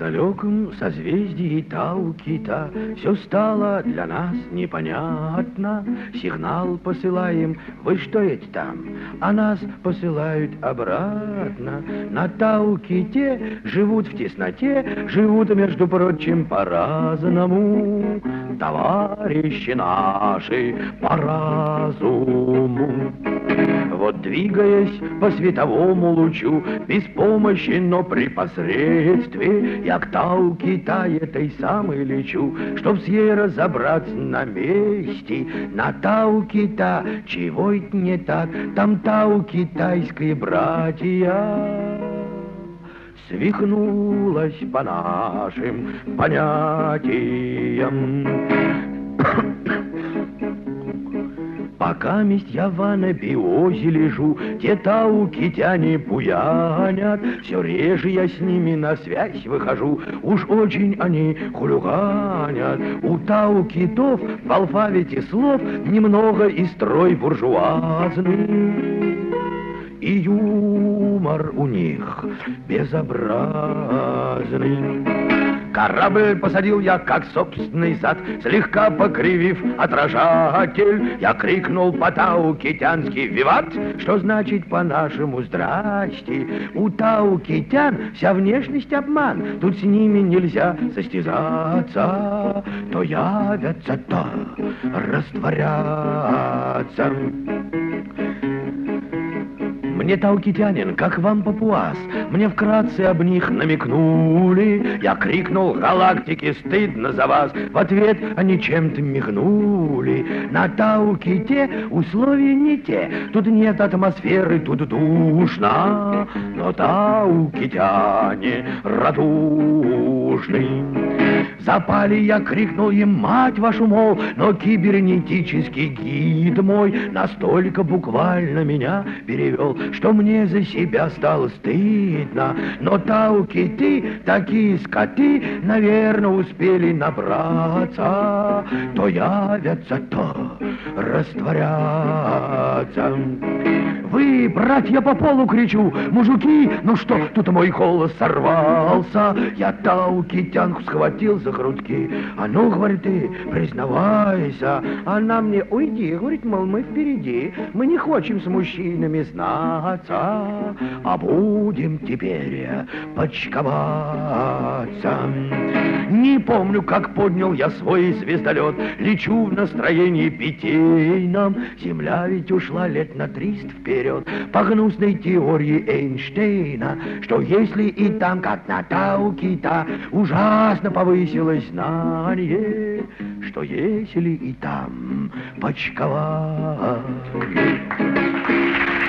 далеком созвездии Тау-Кита все стало для нас непонятно. Сигнал посылаем, вы что это там? А нас посылают обратно. На Тау-Ките живут в тесноте, живут, между прочим, по-разному. Товарищи наши по разуму. Вот двигаясь по световому лучу, без помощи, но при посредстве, я к Тау-Кита этой самой лечу, чтоб с ей разобраться на месте. На Тау-Кита, чего это не так, там Тау-китайские братья. Свихнулась по нашим понятиям. Пока месть я в анабиозе лежу, те тау-китяне буянят, все реже я с ними на связь выхожу, уж очень они хулиганят. У тау-китов в алфавите слов немного и строй буржуазный, и юмор у них безобразный. Корабль посадил я, как собственный зад, слегка покривив отражатель. Я крикнул по-тау-китянски «Виват!», что значит по-нашему «Здрасте!». У тау-китян вся внешность обман, тут с ними нельзя состязаться. То явятся, то растворятся. Мне тау-китянин, как вам папуас, мне вкратце об них намекнули. Я крикнул галактике «Стыдно за вас!», в ответ они чем-то мигнули. На Тау-Ките условия не те, тут нет атмосферы, тут душно, но тау-китяне радушны. Запали, я крикнул им «Мать вашу, мол!», но кибернетический гид мой настолько буквально меня перевел, что мне за себя стало стыдно. Но тау-киты, такие скоты, наверное, успели набраться. То явятся, то растворятся. Вы, братья, по полу кричу, мужики, ну что, тут мой голос сорвался. Я тау-китянку схватил за грудки. А ну, говорит, ты, признавайся. Она мне, уйди, говорит, мол, мы впереди. Мы не хотим с мужчинами знаться, а будем теперь почковаться. Не помню, как поднял я свой звездолет. Лечу в настроении питейном. Земля ведь ушла лет на 300 вперед. По гнусной теории Эйнштейна, что если и там, как на Тау-Кита, ужасно повысилось знание, что если и там почковать.